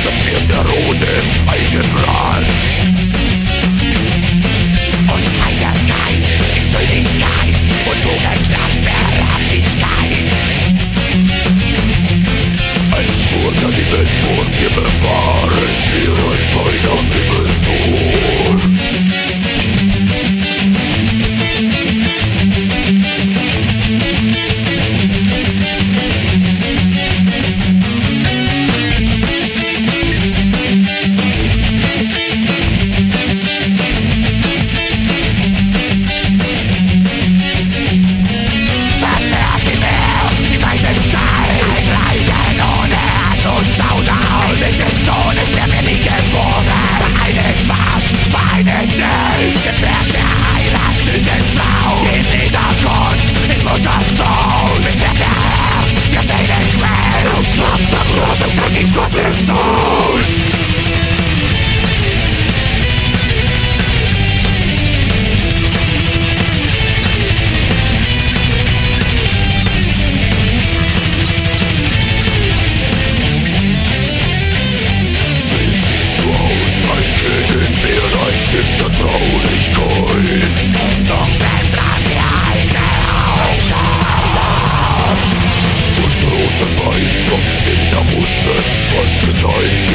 das Bier der Roten eingebrannt. Und Heiterkeit ist Schuldigkeit und Tugend Wehrhaftigkeit. Ein Schwur, der die Welt vor mir bewahrt, mir ein Bein am Himmelstor. Das Werk der Heiland ist entflaut, den Niedergrund in Mutters Sohn. Bisher der Herr, der Seelen quält, aus schwarzer Brust und in Gottes Sohn. Stück der Traurigkeit. Doch bleibt dran die alte Augen. Und roter Wein tropft in der Runde, was geteilt